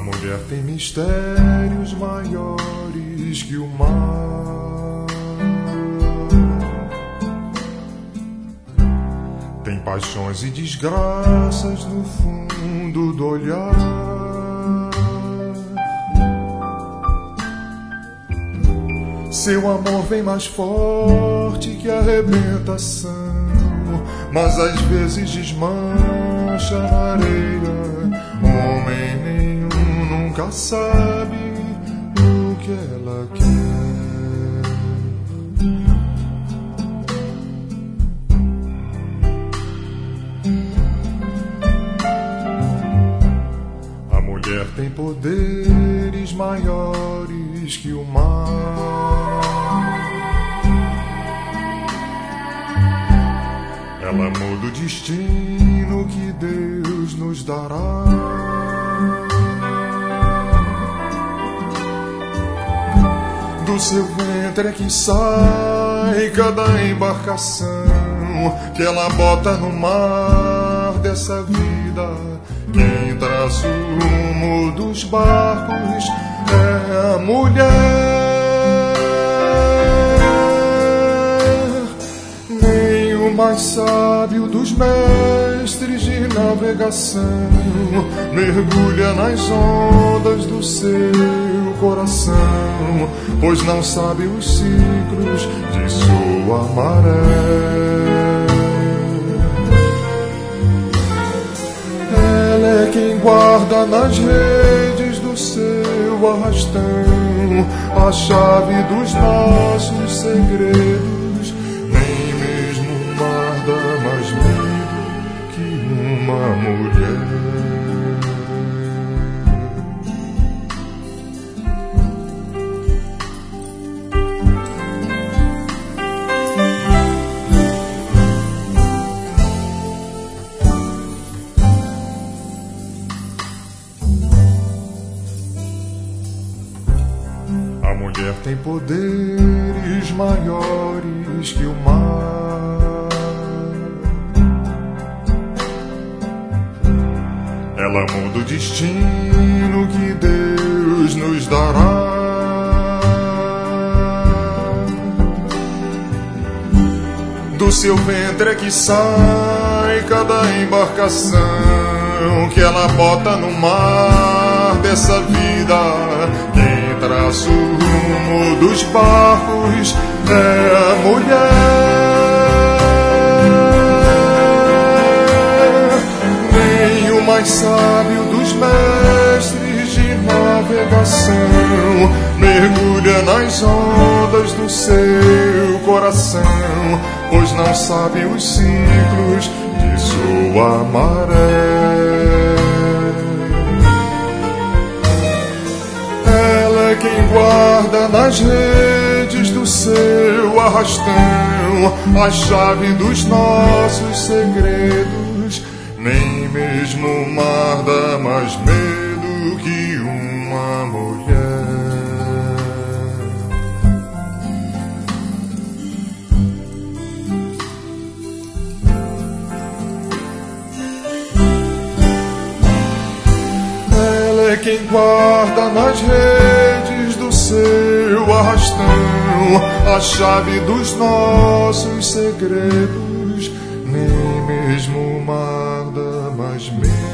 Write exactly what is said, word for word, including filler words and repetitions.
mulher tem mistérios maiores que o mar. Tem paixões e desgraças no fundo do olhar. Seu amor vem mais forte que a arrebentação, mas às vezes desmancha na areia. Homem nenhum nunca sabe o que ela quer. A mulher tem poderes maiores que o mar. Ela muda o destino que Deus nos dará. Do seu ventre é que sai cada embarcação que ela bota no mar dessa vida. Quem traça o rumo dos barcos é a mulher. O mais sábio dos mestres de navegação mergulha nas ondas do seu coração, pois não sabe os ciclos de sua maré. Ela é quem guarda nas redes do seu arrastão a chave dos nossos segredos. Uma mulher. A mulher tem poderes maiores que o mar. Ela muda o destino que Deus nos dará. Do seu ventre é que sai cada embarcação que ela bota no mar dessa vida. Quem traça o rumo dos barcos é a mulher. Mais sábio dos mestres de navegação mergulha nas ondas do seu coração, pois não sabe os ciclos de sua maré. Ela é quem guarda nas redes do seu arrastão a chave dos nossos segredos. Nem mesmo o mar dá mais medo que uma mulher. Ela é quem guarda nas redes do seu arrastão a chave dos nossos segredos. Nem mesmo o mar dá mais medo.